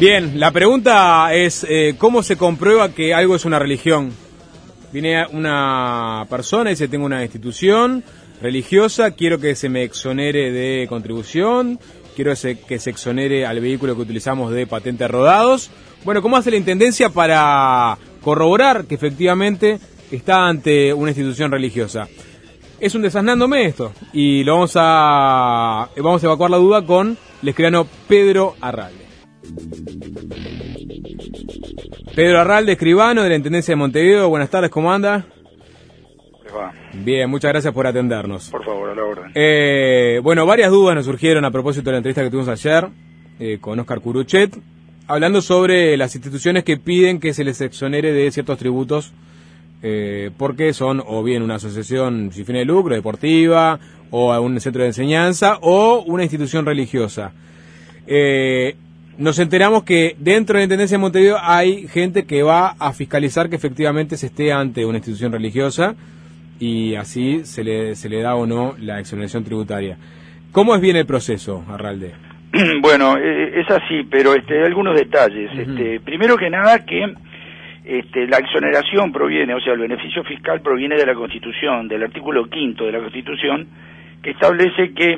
Bien, la pregunta es, ¿cómo se comprueba que algo es una religión? Viene una persona y dice, tengo una institución religiosa, quiero que se me exonere de contribución, quiero que se exonere al vehículo que utilizamos de patentes rodados. Bueno, ¿cómo hace la Intendencia para corroborar que efectivamente está ante una institución religiosa? Es un desasnándome esto, y lo vamos a evacuar la duda con el escribano Pedro Arralde. Pedro Arralde, escribano de la Intendencia de Montevideo. Buenas tardes, ¿cómo anda? Bien, muchas gracias por atendernos. Por favor, a la orden. Bueno, varias dudas nos surgieron a propósito de la entrevista que tuvimos ayer con Oscar Curuchet, hablando sobre las instituciones que piden que se les exonere de ciertos tributos porque son o bien una asociación sin fines de lucro, deportiva, o un centro de enseñanza, o una institución religiosa. Nos enteramos que dentro de la Intendencia de Montevideo hay gente que va a fiscalizar que efectivamente se esté ante una institución religiosa y así se le da o no la exoneración tributaria. ¿Cómo es bien el proceso, Arralde? Bueno, es así, pero hay algunos detalles. Primero que nada que la exoneración proviene, o sea, el beneficio fiscal proviene de la Constitución, del artículo 5 de la Constitución, que establece que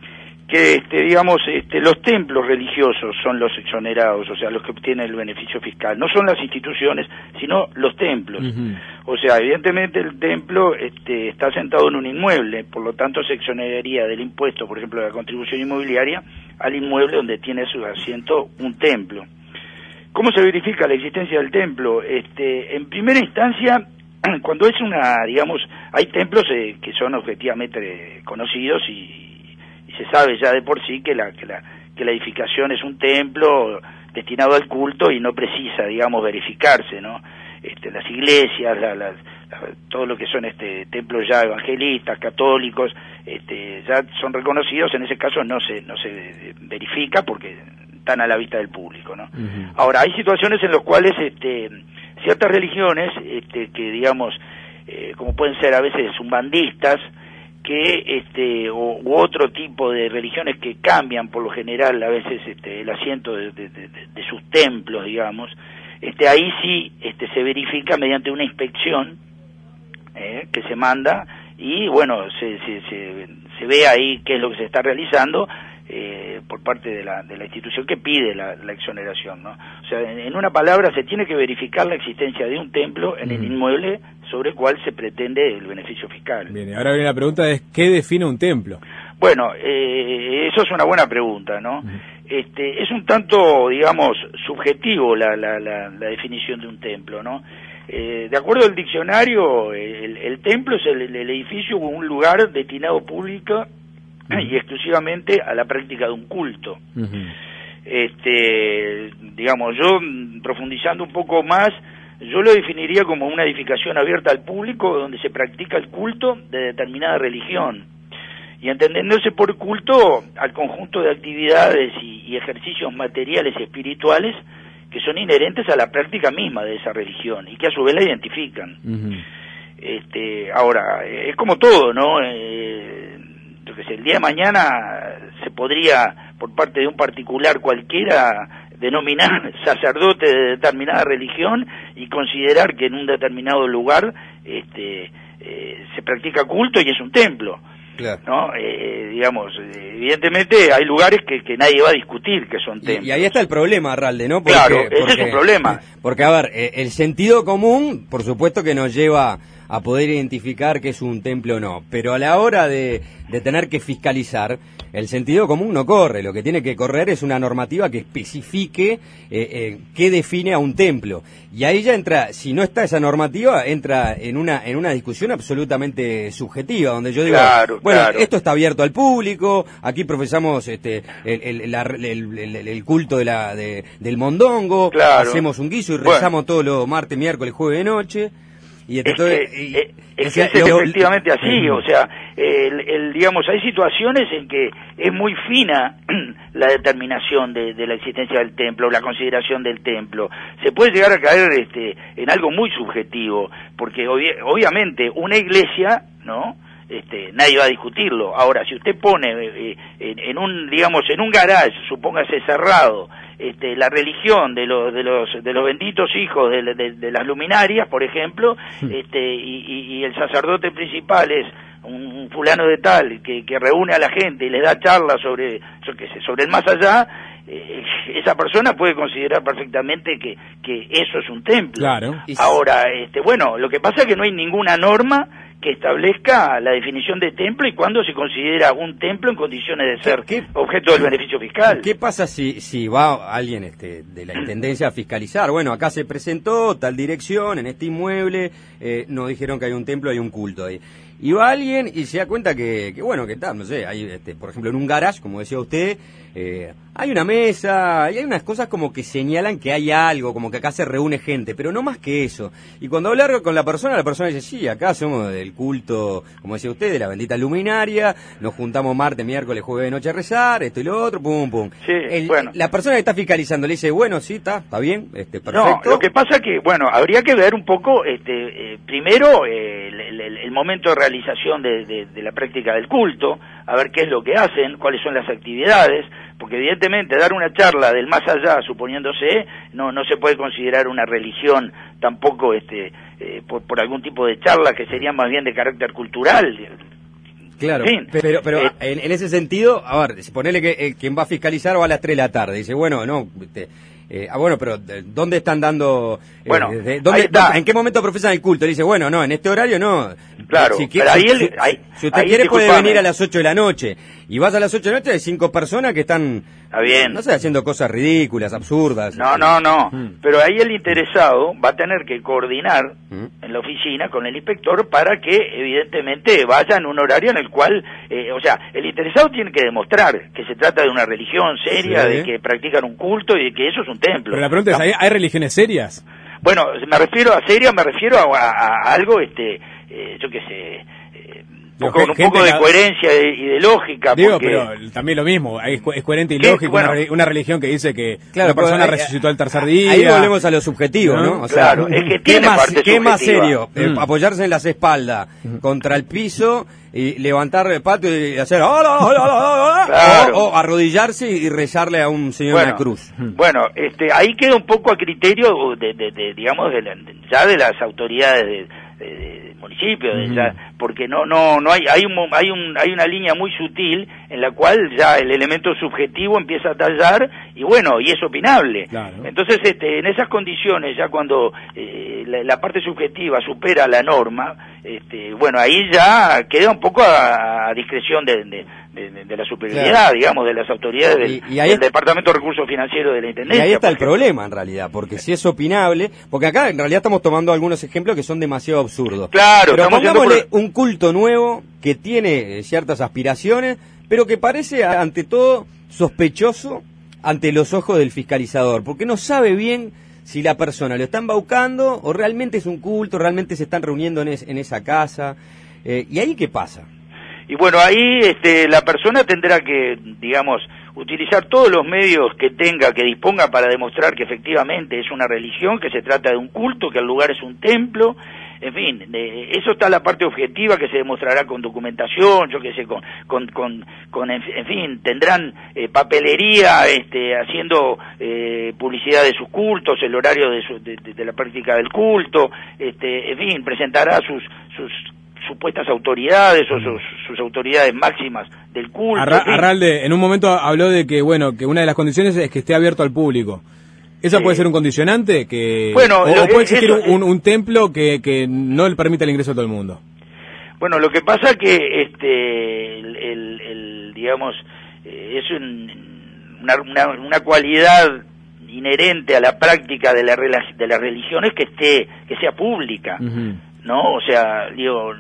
los templos religiosos son los exonerados, o sea, los que obtienen el beneficio fiscal. No son las instituciones, sino los templos. O sea, evidentemente el templo está sentado en un inmueble, por lo tanto se exoneraría del impuesto, por ejemplo, de la contribución inmobiliaria, al inmueble donde tiene su asiento un templo. ¿Cómo se verifica la existencia del templo? En primera instancia, cuando es hay templos que son objetivamente conocidos y se sabe ya de por sí que la edificación es un templo destinado al culto y no precisa, verificarse, ¿no? Las iglesias, todo lo que son templos ya evangelistas, católicos, ya son reconocidos. En ese caso no se verifica porque están a la vista del público, ¿no? Ahora, hay situaciones en las cuales ciertas religiones que como pueden ser a veces umbandistas, que u otro tipo de religiones que cambian por lo general a veces el asiento de sus templos, ahí sí se verifica mediante una inspección que se manda y bueno, se ve ahí qué es lo que se está realizando por parte de la institución que pide la exoneración, ¿no? O sea, en una palabra, se tiene que verificar la existencia de un templo en el inmueble sobre el cual se pretende el beneficio fiscal. Bien, ahora viene la pregunta, ¿qué define un templo? Bueno, eso es una buena pregunta, ¿no? Es un tanto, subjetivo la definición de un templo, ¿no? De acuerdo al diccionario, el templo es el edificio o un lugar destinado público y exclusivamente a la práctica de un culto. Yo, profundizando un poco más, yo lo definiría como una edificación abierta al público donde se practica el culto de determinada religión, y entendiéndose por culto al conjunto de actividades y ejercicios materiales y espirituales que son inherentes a la práctica misma de esa religión y que a su vez la identifican. Ahora, es como todo, ¿no? El día de mañana se podría, por parte de un particular cualquiera, denominar sacerdote de determinada religión y considerar que en un determinado lugar se practica culto y es un templo. Claro. ¿No? Evidentemente hay lugares que nadie va a discutir que son templos. Y ahí está el problema, Arralde, ¿no? Porque ese es un problema. Porque, a ver, el sentido común, por supuesto que nos lleva a poder identificar que es un templo o no, pero a la hora de tener que fiscalizar, el sentido común no corre. Lo que tiene que correr es una normativa que especifique qué define a un templo. Y ahí ya entra, si no está esa normativa, entra en una discusión absolutamente subjetiva, donde yo digo, esto está abierto al público, aquí profesamos el culto del mondongo, hacemos un guiso y rezamos todos los martes, miércoles, jueves de noche. Y es efectivamente así, o sea, hay situaciones en que es muy fina la determinación de la existencia del templo, la consideración del templo. Se puede llegar a caer en algo muy subjetivo, porque obviamente una iglesia, ¿no?, nadie va a discutirlo. Ahora, si usted pone en un garage, supóngase cerrado, la religión de los benditos hijos de las luminarias, por ejemplo, y el sacerdote principal es un fulano de tal que reúne a la gente y les da charlas sobre, yo qué sé, sobre el más allá, esa persona puede considerar perfectamente que eso es un templo. Claro. Ahora, bueno, lo que pasa es que no hay ninguna norma que establezca la definición de templo y cuándo se considera un templo en condiciones de ser objeto del beneficio fiscal. ¿Qué pasa si va alguien de la Intendencia a fiscalizar? Bueno, acá se presentó tal dirección, en este inmueble, nos dijeron que hay un templo, hay un culto ahí. Y va alguien y se da cuenta que bueno, que está, no sé, hay, por ejemplo, en un garage, como decía usted, hay una mesa, y hay unas cosas como que señalan que hay algo, como que acá se reúne gente, pero no más que eso. Y cuando hablar con la persona dice, sí, acá somos del culto, como decía usted, de la bendita luminaria, nos juntamos martes, miércoles, jueves de noche a rezar, esto y lo otro, pum, pum. Sí, bueno. La persona que está fiscalizando le dice, bueno, sí, está bien, perfecto. No, lo que pasa que, bueno, habría que ver un poco, primero, el momento de realización de la práctica del culto, a ver qué es lo que hacen, cuáles son las actividades, porque evidentemente dar una charla del más allá, suponiéndose, no se puede considerar una religión tampoco por algún tipo de charla que sería más bien de carácter cultural. Claro, en fin, pero en ese sentido, a ver, ponele que quien va a fiscalizar va a las 3 de la tarde, dice, bueno, no, bueno, pero ¿dónde están dando? Bueno, ¿en qué momento profesan el culto? Dice, bueno, no, en este horario no. Claro, pero si usted quiere puede venir a las 8 de la noche. Y vas a las 8 de la noche, hay 5 personas que están, no sé, haciendo cosas ridículas, absurdas. No. Pero ahí el interesado va a tener que coordinar en la oficina con el inspector para que, evidentemente, vaya en un horario en el cual, el interesado tiene que demostrar que se trata de una religión seria, de que practican un culto y de que eso es un templo. Pero la pregunta es, ¿hay religiones serias? Bueno, me refiero a algo, yo qué sé, un poco de coherencia y de lógica. Digo, porque... pero también lo mismo, es coherente y lógico, bueno, una religión que dice que la persona resucitó al tercer día. Ahí volvemos a lo subjetivo, ¿no? O sea, claro, es que tiene parte subjetiva. ¿Qué más serio? Apoyarse en las espaldas contra el piso y levantar el patio y hacer claro. o arrodillarse y rezarle a un señor en la cruz. Bueno, ahí queda un poco a criterio digamos de las autoridades del municipio, porque no hay una línea muy sutil en la cual ya el elemento subjetivo empieza a tallar y bueno, y es opinable. Claro. Entonces, en esas condiciones, ya cuando la parte subjetiva supera la norma, bueno, ahí ya queda un poco a discreción de la superioridad, claro, digamos, de las autoridades del Departamento de Recursos Financieros de la Intendencia. Y ahí está el problema, en realidad, porque si es opinable, porque acá en realidad estamos tomando algunos ejemplos que son demasiado absurdos. Claro, pero pongámosle un culto nuevo que tiene ciertas aspiraciones, pero que parece, ante todo, sospechoso ante los ojos del fiscalizador, porque no sabe bien si la persona lo está embaucando o realmente es un culto, realmente se están reuniendo en esa casa. ¿Y ahí qué pasa? Y bueno, ahí la persona tendrá que, digamos, utilizar todos los medios que disponga para demostrar que efectivamente es una religión, que se trata de un culto, que el lugar es un templo. En fin, eso está la parte objetiva que se demostrará con documentación, yo qué sé, en fin, tendrán papelería haciendo publicidad de sus cultos, el horario de la práctica del culto, en fin, presentará sus supuestas autoridades o sus autoridades máximas del culto. Arralde, en un momento habló de que, bueno, que una de las condiciones es que esté abierto al público. ¿Esa puede ser un condicionante? Bueno, ¿O puede existir un templo que no le permita el ingreso a todo el mundo? Bueno, lo que pasa que, digamos, es una cualidad inherente a la práctica de la religión es que sea pública, ¿no? O sea, digo,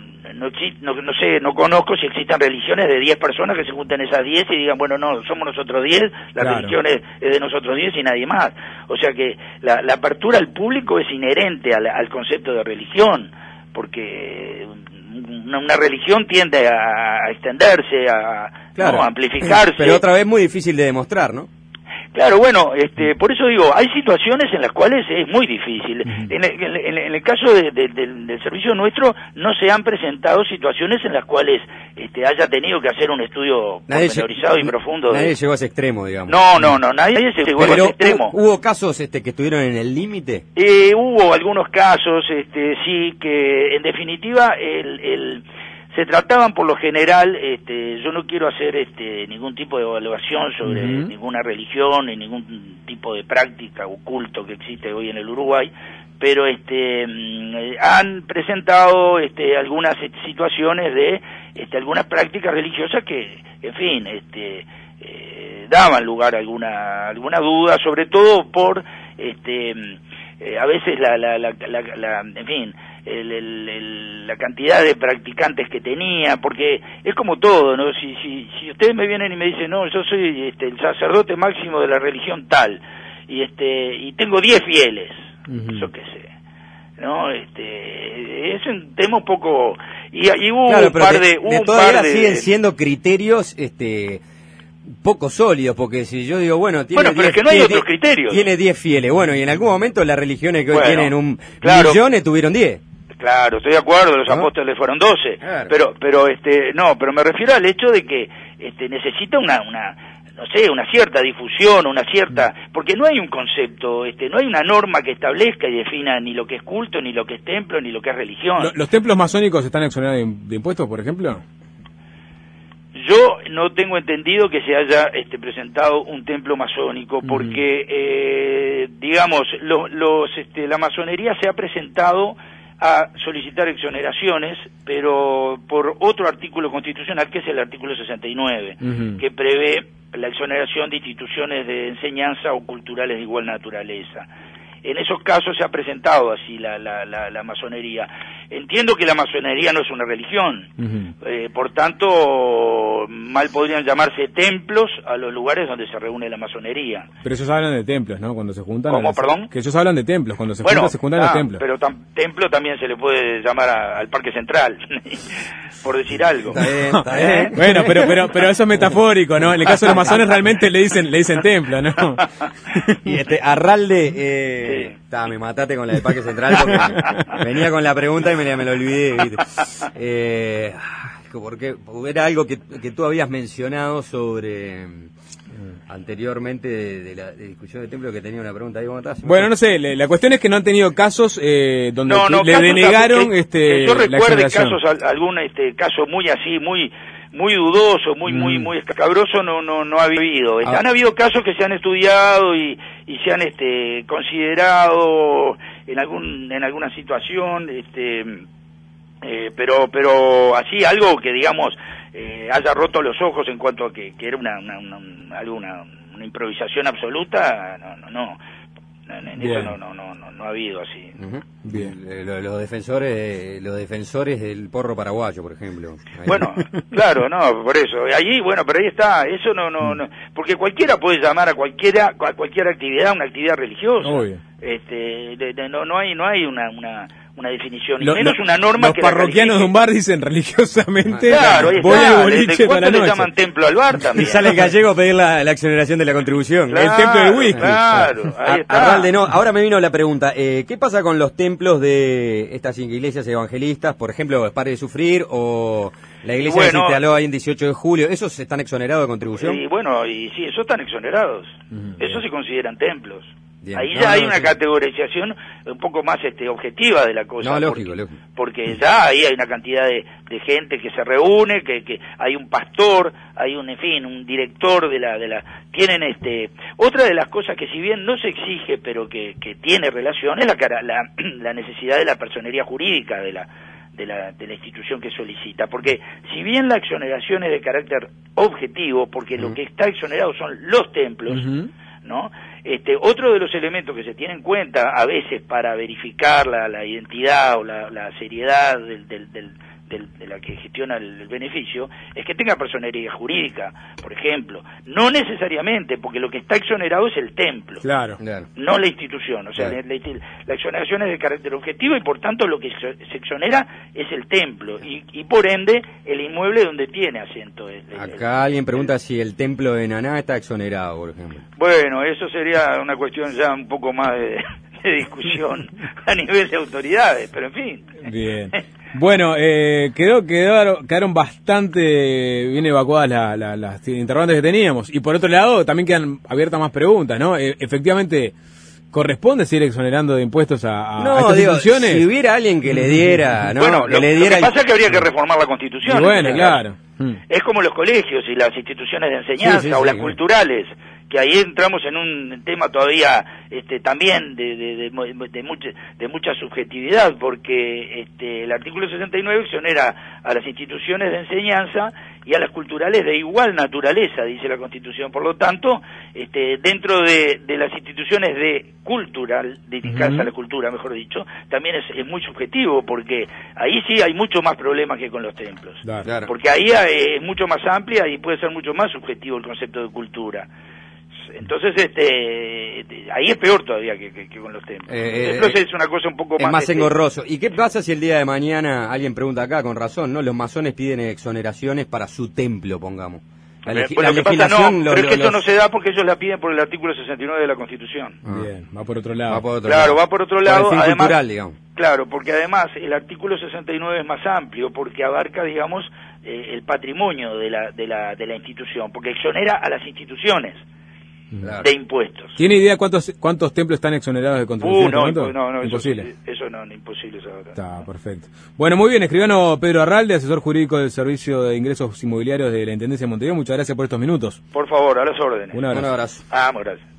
no conozco si existan religiones de 10 personas que se junten esas 10 y digan, bueno, no, somos nosotros 10, la religión es de nosotros 10 y nadie más. O sea que la apertura al público es inherente al concepto de religión, porque una religión tiende a extenderse, a amplificarse. Pero otra vez muy difícil de demostrar, ¿no? Claro, bueno, por eso digo, hay situaciones en las cuales es muy difícil. En el caso del servicio nuestro, no se han presentado situaciones en las cuales haya tenido que hacer un estudio pormenorizado y profundo. Nadie llegó a ese extremo, digamos. No, nadie se llegó a ese extremo. ¿Hubo casos que estuvieron en el límite? Hubo algunos casos, sí, que en definitiva se trataban por lo general, yo no quiero hacer ningún tipo de evaluación sobre ninguna religión ni ningún tipo de práctica o culto que existe hoy en el Uruguay, pero han presentado algunas situaciones de algunas prácticas religiosas que, en fin, daban lugar a alguna duda, sobre todo por a veces en fin, la cantidad de practicantes que tenía, porque es como todo, ¿no? Si ustedes me vienen y me dicen, no, yo soy el sacerdote máximo de la religión tal, y tengo 10 fieles, yo qué sé, ¿no? Es un tema un poco... Y hubo claro, un par de... de todas maneras siguen siendo criterios... poco sólidos, porque si yo digo, bueno, tiene pero es que no hay otros criterios. Tiene 10 fieles, bueno, y en algún momento las religiones que hoy tienen un millón tuvieron 10. Claro, estoy de acuerdo, los apóstoles fueron 12, claro. pero me refiero al hecho de que necesita una cierta difusión, porque no hay un concepto, no hay una norma que establezca y defina ni lo que es culto, ni lo que es templo, ni lo que es religión. ¿Los templos masónicos están exonerados de impuestos, por ejemplo? Yo no tengo entendido que se haya presentado un templo masónico, porque, digamos, la masonería se ha presentado a solicitar exoneraciones, pero por otro artículo constitucional, que es el artículo 69, que prevé la exoneración de instituciones de enseñanza o culturales de igual naturaleza. En esos casos se ha presentado así la masonería. Entiendo que la masonería no es una religión, por tanto, mal podrían llamarse templos a los lugares donde se reúne la masonería. Pero ellos hablan de templos, ¿no? Cuando se juntan. ¿Cómo, perdón? Que ellos hablan de templos, cuando se juntan los templos. Pero templo también se le puede llamar al Parque Central, por decir algo. Está bien. Bueno, pero eso es metafórico, ¿no? En el caso de los masones realmente le dicen templo, ¿no? Y Arralde... me mataste con la del Parque Central porque venía con la pregunta y me lo olvidé, ¿viste? Porque era algo que tú habías mencionado sobre anteriormente de la discusión de templo, que tenía una pregunta ahí. Bueno, no sé, la cuestión es que no han tenido casos donde le denegaron yo recuerde casos, algún caso muy así, muy dudoso, muy escabroso, no ha habido. Han habido casos que se han estudiado y se han considerado en alguna situación, pero así algo que digamos haya roto los ojos en cuanto a que era una improvisación absoluta, no. Eso no ha habido así. Bien. Los defensores del porro paraguayo, por ejemplo. Bueno, claro, por eso. Allí, pero ahí está. Eso no, porque cualquiera puede llamar a cualquier actividad una actividad religiosa. Obvio. No hay una definición, y menos una norma los que parroquianos de un bar dicen religiosamente, claro, voy al boliche para la noche. Le llaman templo al bar también. Y sale el gallego a pedir la exoneración de la contribución. Claro, el templo del whisky. Claro, ahí está. Arralde, ahora me vino la pregunta, ¿qué pasa con los templos de estas iglesias evangelistas, por ejemplo, Pare de Sufrir o la iglesia que se instaló ahí en 18 de julio? ¿Esos están exonerados de contribución? Y sí, esos están exonerados. Esos se consideran templos. Bien. Ahí ya hay una categorización un poco más objetiva de la cosa. No, lógico. Porque ya ahí hay una cantidad de gente que se reúne, que hay un pastor, hay un director tienen otra de las cosas que si bien no se exige, pero que tiene relación, es la necesidad de la personería jurídica de la institución que solicita, porque si bien la exoneración es de carácter objetivo, porque lo que está exonerado son los templos, ¿no? Otro de los elementos que se tiene en cuenta a veces para verificar la identidad o la seriedad de la que gestiona el beneficio es que tenga personería jurídica, por ejemplo. No necesariamente, porque lo que está exonerado es el templo, Claro. no la institución. O sea, la exoneración es de carácter objetivo y por tanto lo que se exonera es el templo y por ende el inmueble donde tiene asiento. Acá alguien pregunta si el templo de Naná está exonerado, por ejemplo. Bueno, eso sería una cuestión ya un poco más de discusión a nivel de autoridades, pero en fin. Bien. Bueno, quedaron bastante bien evacuadas las interrogantes que teníamos. Y por otro lado, también quedan abiertas más preguntas, ¿no? Efectivamente, ¿corresponde seguir exonerando de impuestos a estas instituciones? Si hubiera alguien que le diera, ¿no? Bueno, lo que pasa es que habría que reformar la Constitución. Y bueno, claro. Es como los colegios y las instituciones de enseñanza o las culturales, que ahí entramos en un tema todavía también de mucha subjetividad, porque el artículo 69 exonera a las instituciones de enseñanza y a las culturales de igual naturaleza, dice la Constitución. Por lo tanto, dentro de las instituciones dedicadas a la cultura, mejor dicho, también es muy subjetivo, porque ahí sí hay mucho más problemas que con los templos. Claro. Porque ahí es mucho más amplia y puede ser mucho más subjetivo el concepto de cultura. Entonces, ahí es peor todavía que con los templos. Entonces es una cosa un poco más... Es más engorroso. ¿Y qué pasa si el día de mañana, alguien pregunta acá con razón, ¿no? Los masones piden exoneraciones para su templo, pongamos. La legislación... pero es que esto no se da porque ellos la piden por el artículo 69 de la Constitución. Bien, va por otro lado. Va por otro lado. Va por otro lado. Por el fin además, cultural, digamos. Claro, porque además el artículo 69 es más amplio, porque abarca, digamos, el patrimonio de la institución, porque exonera a las instituciones. Claro. De impuestos. ¿Tiene idea cuántos templos están exonerados de contribución? No, imposible. Eso no, imposible saber. Está perfecto. Bueno, muy bien, escribano Pedro Arralde, asesor jurídico del Servicio de Ingresos Inmobiliarios de la Intendencia de Montevideo. Muchas gracias por estos minutos. Por favor, a las órdenes. Un abrazo. Un abrazo. Gracias.